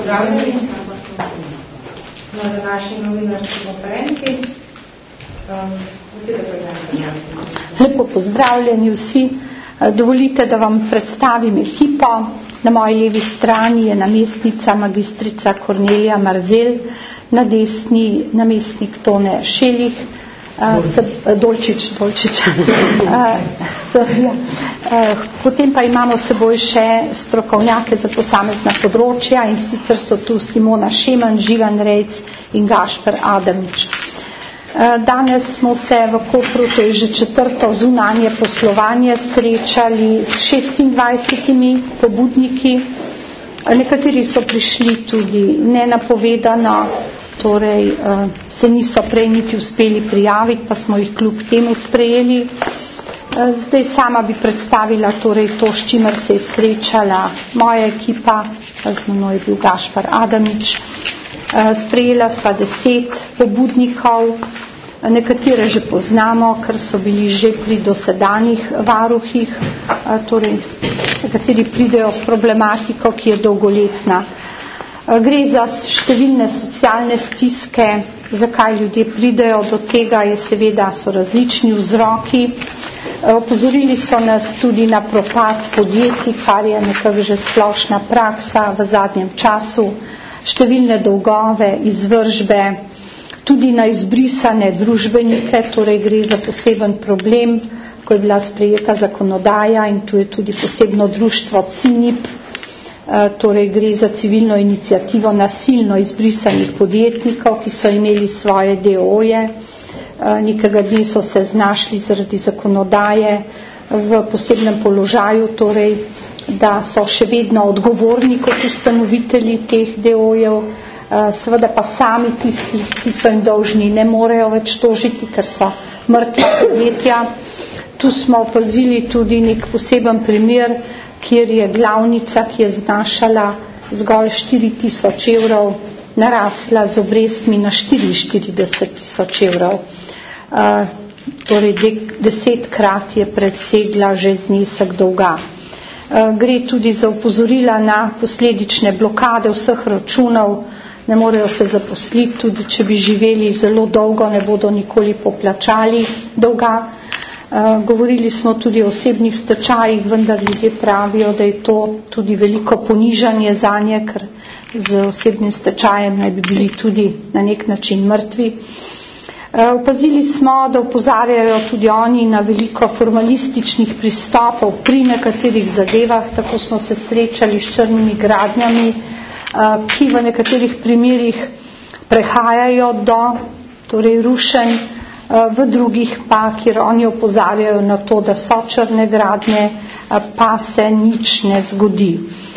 pozdravljeni na današnji novinarski konferenci. Lepo pozdravljeni vsi. Dovolite, da vam predstavim ekipo. Na moji levi strani je namestnica magistrica Kornelija Marzel, na desni namestnik Tone Šelih, Dolčič. Potem pa imamo s seboj še strokovnjake za posamezna področja, in sicer so tu Simona Šeman, Živan Rejc in Gašper Adamič. Danes smo se v Kopru, to je že 4. zunanje poslovanje, srečali s 26 pobudniki. Nekateri so prišli tudi nenapovedano, torej se niso prej niti uspeli prijaviti, pa smo jih kljub temu sprejeli. Zdaj sama bi predstavila torej to, s čimer se je srečala moja ekipa, z mano je bil Gašper Adamič. Sprejela sva 10 pobudnikov, nekatere že poznamo, ker so bili že pri dosedanjih varuhih, torej nekateri pridejo s problematiko, ki je dolgoletna. Gre za številne socialne stiske. Zakaj ljudje pridejo do tega, so različni vzroki. Opozorili so nas tudi na propad podjetij, kar je nekako že splošna praksa v zadnjem času, številne dolgove, izvržbe, tudi na izbrisane družbenike, torej gre za poseben problem, ko je bila sprejeta zakonodaja, in tu je tudi posebno društvo CINIP, torej gre za civilno inicijativo nasilno izbrisanih podjetnikov, ki so imeli svoje DO-je. Nekega dne so se znašli zaradi zakonodaje v posebnem položaju, torej da so še vedno odgovorni kot ustanovitelji teh DO-jev, seveda pa sami tisti, ki so jim dolžni, ne morejo več tožiti, ker so mrtva podjetja. Tu smo opazili tudi nek poseben primer, kjer je glavnica, ki je znašala zgolj 4.000 evrov, narasla z obrestmi na 44.000 evrov. Torej 10-krat je presegla že znesek dolga. Gre tudi za opozorila na posledične blokade vseh računov, ne morejo se zaposliti, tudi če bi živeli zelo dolgo, ne bodo nikoli poplačali dolga. Govorili smo tudi o osebnih stečajih, vendar ljudje pravijo, da je to tudi veliko ponižanje zanje, ker z osebnim stečajem naj bi bili tudi na nek način mrtvi. Opazili smo, da opozarjajo tudi oni na veliko formalističnih pristopov pri nekaterih zadevah, tako smo se srečali s črnimi gradnjami, ki v nekaterih primerih prehajajo do torej rušenj, v drugih pa, kjer oni opozarjajo na to, da so črne gradnje, pa se nič ne zgodi.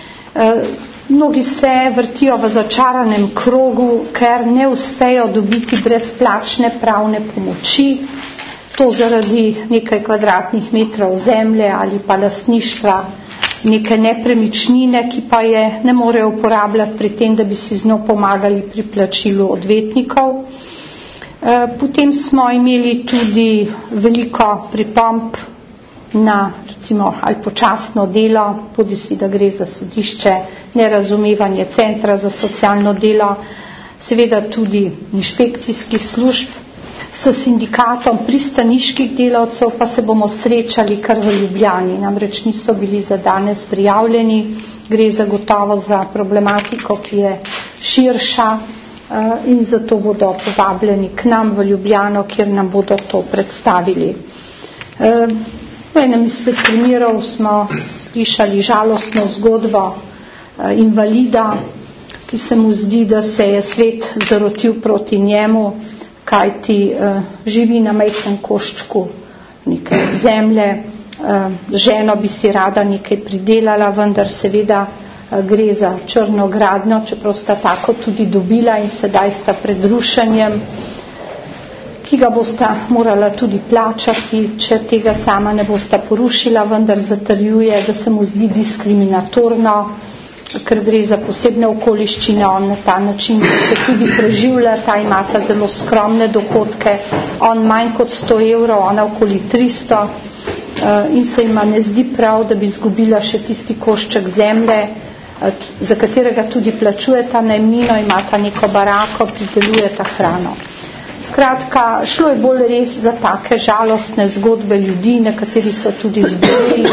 Mnogi se vrtijo v začaranem krogu, ker ne uspejo dobiti brezplačne pravne pomoči, to zaradi nekaj kvadratnih metrov zemlje ali pa lastništva neke nepremičnine, ki pa je ne morejo uporabljati pri tem, da bi si z njo pomagali pri plačilu odvetnikov. Potem smo imeli tudi veliko pripomb na recimo ali počasno delo, bodisi da gre za sodišče, nerazumevanje centra za socialno delo, seveda tudi inšpekcijskih služb. S sindikatom pristaniških delavcev pa se bomo srečali kar v Ljubljani, namreč niso bili za danes prijavljeni. Gre zagotovo za problematiko, ki je širša, in zato bodo povabljeni k nam v Ljubljano, kjer nam bodo to predstavili. V enem izmed primerov smo slišali žalostno zgodbo invalida, ki se mu zdi, da se je svet zarotil proti njemu, kajti živi na majhnem koščku neke zemlje, ženo bi si rada nekaj pridelala, vendar seveda gre za črno gradnjo, čeprav sta tako tudi dobila, in sedaj sta pred rušenjem, ki ga bosta morala tudi plačati, če tega sama ne bosta porušila, vendar zatrjuje, da se mu zdi diskriminatorno, ker gre za posebne okoliščine, on na ta način se tudi preživlja, ta imata zelo skromne dohodke, on manj kot 100 evrov, ona okoli 300, in se ima ne zdi prav, da bi izgubila še tisti košček zemlje, za katerega tudi plačujeta najemnino, imata neko barako, pridelujeta hrano. Skratka, šlo je bolj res za take žalostne zgodbe ljudi, nekateri so tudi zboleli,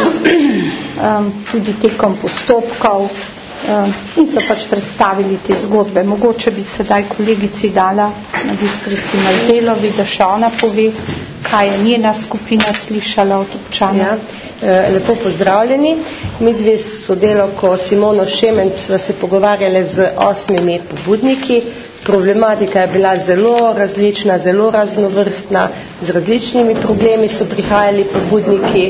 tudi tekom postopkov, in so pač predstavili te zgodbe. Mogoče bi sedaj kolegici dala magistrici Marzelovi, da še ona pove, kaj je njena skupina slišala od občana. Lepo pozdravljeni. Mi dve sodelavko Simono Šemenc sva se pogovarjali z 8 pobudniki. Problematika je bila zelo različna, zelo raznovrstna, z različnimi problemi so prihajali pobudniki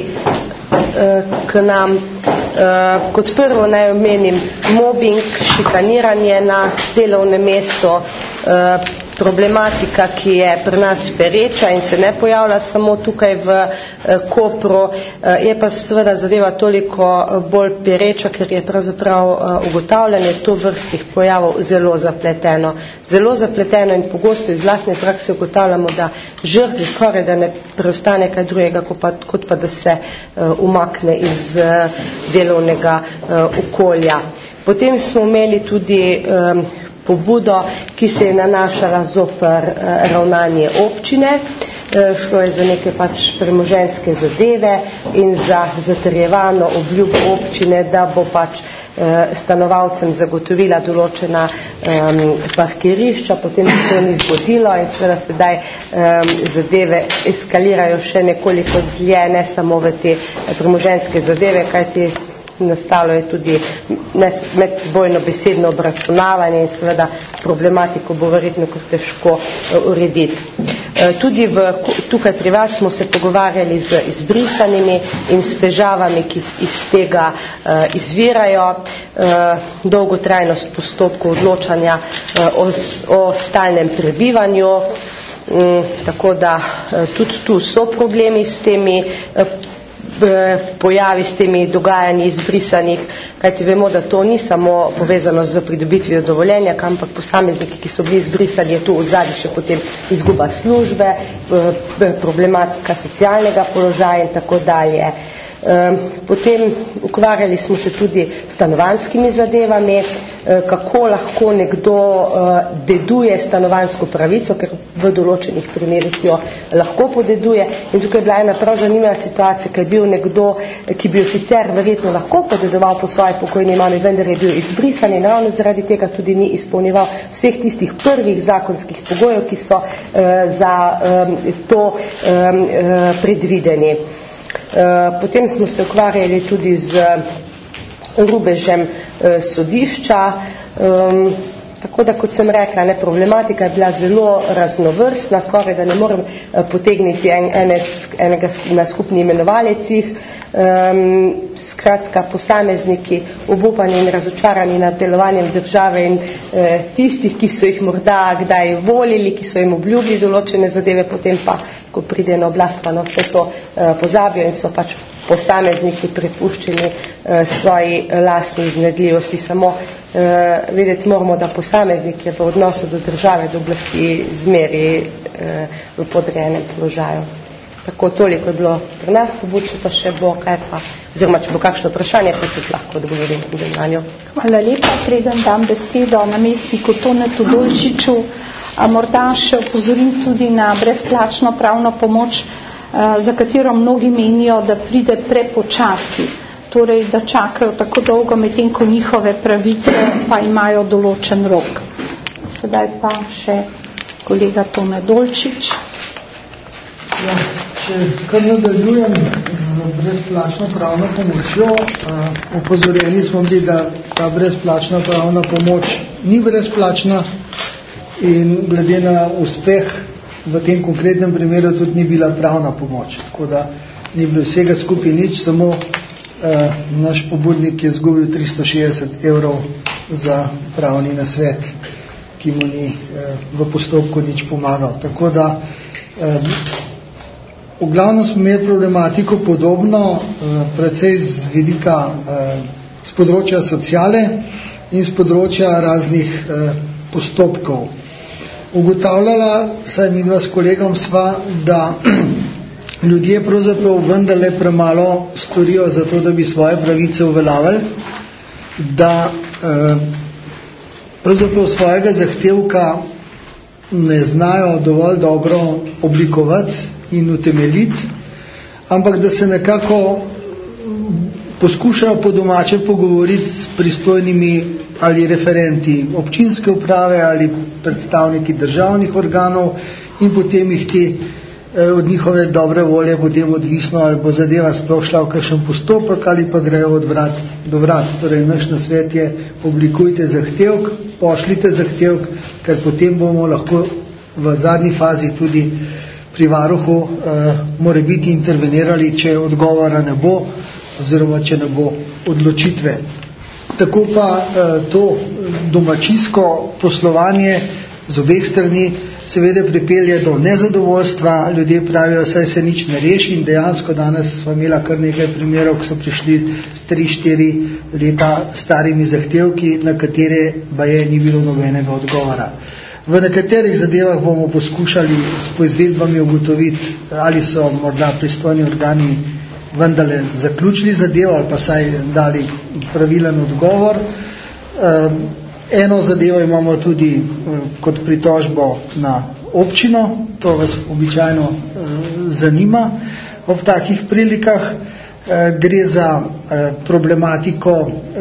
k nam. Kot prvo naj omenim mobbing, šikaniranje na delovnem mestu, problematika, ki je pri nas pereča in se ne pojavlja samo tukaj v Kopru, je pa seveda zadeva toliko bolj pereča, ker je pravzaprav ugotavljanje tovrstnih pojavov zelo zapleteno. Zelo zapleteno in pogosto iz lastne prakse ugotavljamo, da žrtvi skoraj da ne preostane kaj drugega, kot pa da se umakne iz delovnega okolja. Potem smo imeli tudi pobudo, ki se je nanašala zoper ravnanje občine. Šlo je za neke pač premoženjske zadeve in za zatrjevano obljubo občine, da bo pač stanovalcem zagotovila določena parkirišča, potem se to ni zgodilo in seveda sedaj zadeve eskalirajo še nekoliko dlje, ne samo v te premoženjske zadeve, kajti nastalo je tudi medsebojno besedno obračunavanje in seveda problematiko bo verjetno kot težko urediti. Tudi tukaj pri vas smo se pogovarjali z izbrisanimi in s težavami, ki iz tega izvirajo, dolgotrajnost postopkov odločanja o stalnem prebivanju, tako da tudi tu so problemi s temi pojavi, s temi dogajanji izbrisanih, kajti vemo, da to ni samo povezano z pridobitvijo dovoljenja, ampak posamezniki, ki so bili izbrisani, je tu odzadaj še potem izguba službe, problematika socialnega položaja in tako dalje. Potem ukvarjali smo se tudi s stanovanjskimi zadevami, kako lahko nekdo deduje stanovanjsko pravico, ker v določenih primerih jo lahko podeduje. In tukaj je bila ena prav zanimiva situacija, ker je bil nekdo, ki bi jo sicer verjetno lahko podedoval po svoji pokojni mami, vendar je bil izbrisan in ravno zaradi tega tudi ni izpolnjeval vseh tistih prvih zakonskih pogojev, ki so za to predvideni. Potem smo se ukvarjali tudi z rubežem sodišča, tako da, kot sem rekla, problematika je bila zelo raznovrstna, skoraj da ne morem potegniti enega na skupni imenovalcih. Skratka, posamezniki obupani in razočarani nad delovanjem države in tistih, ki so jih morda kdaj volili, ki so jim obljubili določene zadeve, potem pa, ko pride na oblast, pa na vse to pozabijo in so pač posamezniki prepuščeni svoji lastni iznedljivosti. Samo vedeti moramo, da posameznik je v odnosu do države, do oblasti zmeri v podrejenem položaju. Tako toliko je bilo pri nas, pobuče pa še bo kaj pa, oziroma če bo kakšno vprašanje, pa tudi lahko odgovorim na njo. Hvala lepa, preden dam besedo namestniku Tonetu Dolčiču. Morda še opozorim tudi na brezplačno pravno pomoč, za katero mnogi menijo, da pride prepočasi, torej da čakajo tako dolgo, medtem ko njihove pravice pa imajo določen rok. Sedaj pa še kolega Tone Dolčič. Ja, če kar nadaljujem z brezplačno pravno pomočjo, opozorjeni smo bili, da ta brezplačna pravna pomoč ni brezplačna in glede na uspeh v tem konkretnem primeru tudi ni bila pravna pomoč. Tako da ni bilo vsega skupaj nič, samo naš pobudnik je izgubil 360 evrov za pravni nasvet, ki mu ni v postopku nič pomagal. Tako da v glavnem smo imeli problematiko podobno, precej z vidika z področja sociale in z področja raznih postopkov. Ugotavljala, saj mi dva s kolegom sva, da ljudje pravzaprav vendarle premalo storijo za to, da bi svoje pravice uveljavili, da pravzaprav svojega zahtevka ne znajo dovolj dobro oblikovati in utemeljiti, ampak da se nekako poskušajo po domače pogovoriti s pristojnimi ali referenti občinske uprave ali predstavniki državnih organov in potem jih ti od njihove dobre volje potem odvisno, ali bo zadeva sploh šla v kakšen postopek ali pa grejo od vrat do vrat. Torej, naš nasvet je, oblikujte zahtevk, pošljite zahtevk, ker potem bomo lahko v zadnji fazi tudi pri varuhu morebiti intervenirali, če odgovora ne bo oziroma če ne bo odločitve. Tako pa to domačijsko poslovanje z obeh strani seveda pripelje do nezadovoljstva, ljudje pravijo, saj se nič ne reši in dejansko danes smo imela kar nekaj primerov, ko so prišli s 3-4 leta starimi zahtevki, na katere baje ni bilo nobenega odgovora. V nekaterih zadevah bomo poskušali s poizvedbami ugotoviti, ali so morda pristojni organi vendarle zaključili zadevo ali pa saj dali pravilen odgovor. Eno zadevo imamo tudi kot pritožbo na občino, to vas običajno zanima ob takih prilikah. Gre za problematiko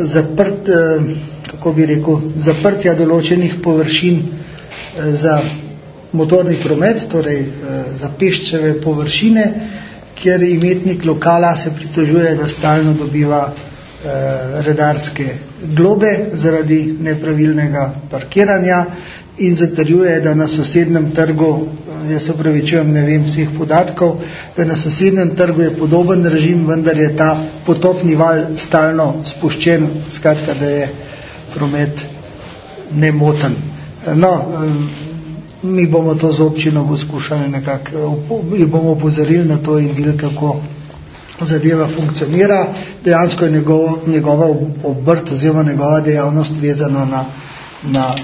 zaprtja določenih površin za motorni promet, torej za peščeve površine, kjer imetnik lokala se pritožuje, da stalno dobiva redarske globe zaradi nepravilnega parkiranja in zatrjuje, da na sosednjem trgu, jaz se opravičujem, ne vem vseh podatkov, da na sosednjem trgu je podoben režim, vendar je ta potopni val stalno spuščen, skratka, da je promet nemoten. No, mi bomo to z občino poskušali nekako, bomo opozorili na to in videli, kako zadeva funkcionira. Dejansko je njegova obrt oziroma njegova dejavnost vezana na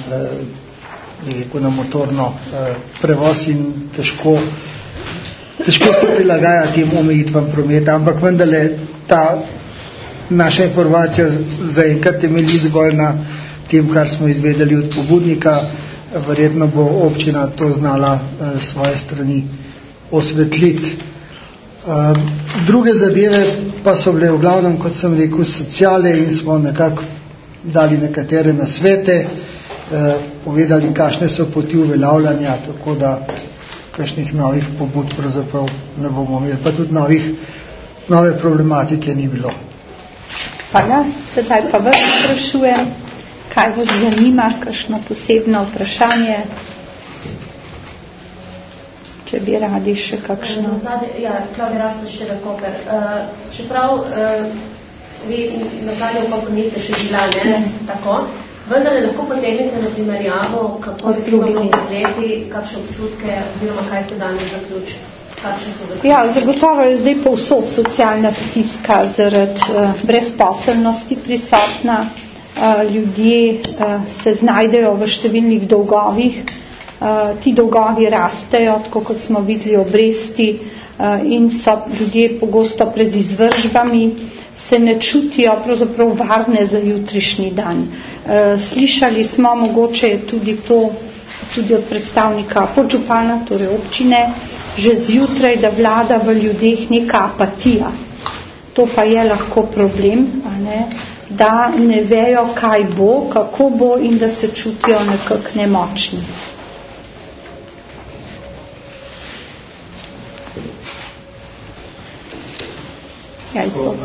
motorno prevoz in težko se prilagaja tem omejitvam prometa, ampak vendarle ta naša informacija zaenkrat temelji zgolj na tem, kar smo izvedeli od pobudnika. Verjetno bo občina to znala svoje strani osvetliti. Druge zadeve pa so bile v glavnem, kot sem rekel, sociale in smo nekako dali nekatere nasvete, povedali, kakšne so poti uveljavljanja, tako da kakšnih novih pobud pravzaprav ne bomo imeli, pa tudi nove problematike ni bilo. Hvala, sedaj pa vas sprašujem, kaj vas zanima, kakšno posebno vprašanje, če bi radi še kakšno. Klavir Rasto Šterekoper. Čeprav vi nazadnje v koliko niste še bila, tako, vendar lahko potegnete na primerjavo, kako se imamo leti, kakšne občutke, oziroma kaj ste danes zaključili. Ja, zagotovo je zdaj povsod socialna stiska zaradi brezposelnosti prisotna. Ljudje se znajdejo v številnih dolgovih, ti dolgovi rastejo, tako kot smo videli obresti, in so ljudje pogosto pred izvržbami, se ne čutijo pravzaprav varne za jutrišnji dan. Slišali smo, mogoče je tudi to tudi od predstavnika podžupana, torej občine, že zjutraj, da vlada v ljudeh neka apatija. To pa je lahko problem, da ne vejo, kaj bo, kako bo in da se čutijo nekako nemočni. Ja,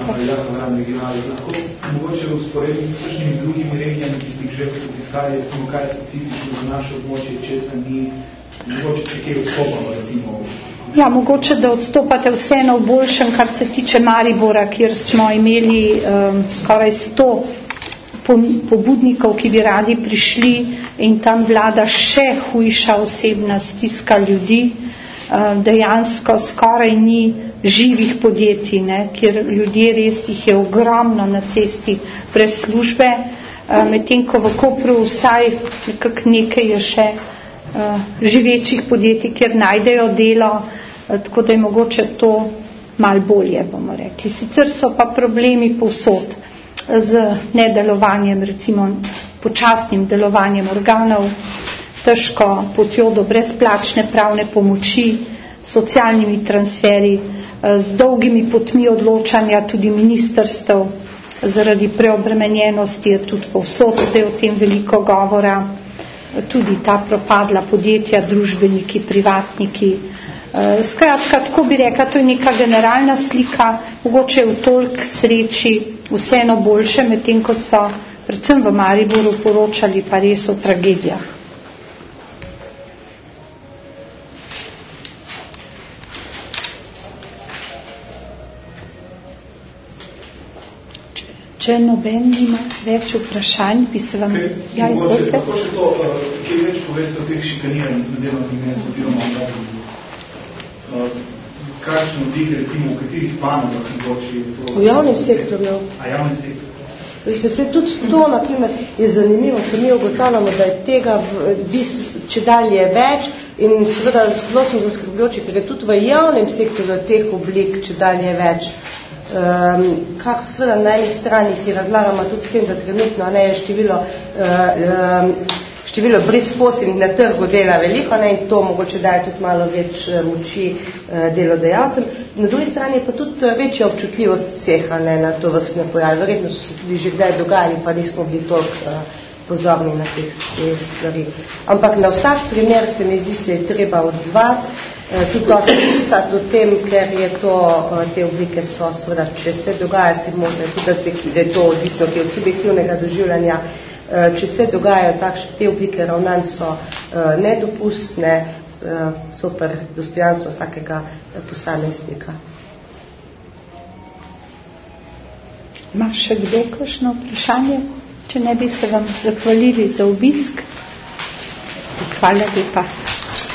mogoče usporediti s kakšnimi drugimi regijami, ki ste jih že obiskali, recimo kaj specifično za naše območje, česa ni, mogoče če kaj odstopamo, recimo. Ja, mogoče, da odstopate vseeno v boljšem, kar se tiče Maribora, kjer smo imeli skoraj 100 pobudnikov, ki bi radi prišli, in tam vlada še hujša osebna stiska ljudi. Dejansko skoraj ni živih podjetij, kjer ljudje res jih je ogromno na cesti brez službe, medtem ko v Kopru vsaj nekaj je še živečih podjetij, kjer najdejo delo, tako da je mogoče to malo bolje, bomo rekli. Sicer so pa problemi povsod. z nedelovanjem, recimo počasnim delovanjem organov, težko potjo do brezplačne pravne pomoči, socialnimi transferi, z dolgimi potmi odločanja tudi ministrstev, zaradi preobremenjenosti je tudi povsod, da je o tem veliko govora, tudi ta propadla podjetja, družbeniki, privatniki. Skratka, tako bi rekla, to je neka generalna slika, mogoče je v toliko sreči vseeno boljše, medtem kot so predvsem v Mariboru poročali pa res o tragedijah. Če noben nima več vprašanj, bi se vam... Ja, izvolite. Kako še to, kje več poveste o teh šikaniranjih na delovnih mestih oziroma kakšen oblike, recimo, v katerih panogah mogoče je to? V javnem sektorju. A javnem sektorju? Se tudi to, na primer, je zanimivo, ker mi ugotavljamo, da je tega če dalje več in seveda zelo smo zaskrbljujoči, ker je tudi v javnem sektorju teh oblik če dalje več. Kar seveda na eni strani si razlagamo tudi s tem, da trenutno ne je število brezposelnih na trgu dela veliko, ne, in to mogoče daje tudi malo več moči delodajalcem. Na drugi strani je pa tudi večja občutljivost vseh na to vrstne pojave. Verjetno so se tudi že kdaj dogajali, pa nismo bili toliko pozorni na te stvari. Ampak na vsak primer se mi zdi, se je treba odzvati, tudi to se pisati o tem, ker je to, te oblike so, seveda, če se dogaja, se možno tudi, da je to odvisno od subjektivnega doživljanja, če se dogajajo takšne, te oblike ravnanj so nedopustne, super dostojanstvo vsakega posameznika. Ima še kdo kakšno vprašanje? Če ne bi se vam zahvalili za obisk. Hvala lepa.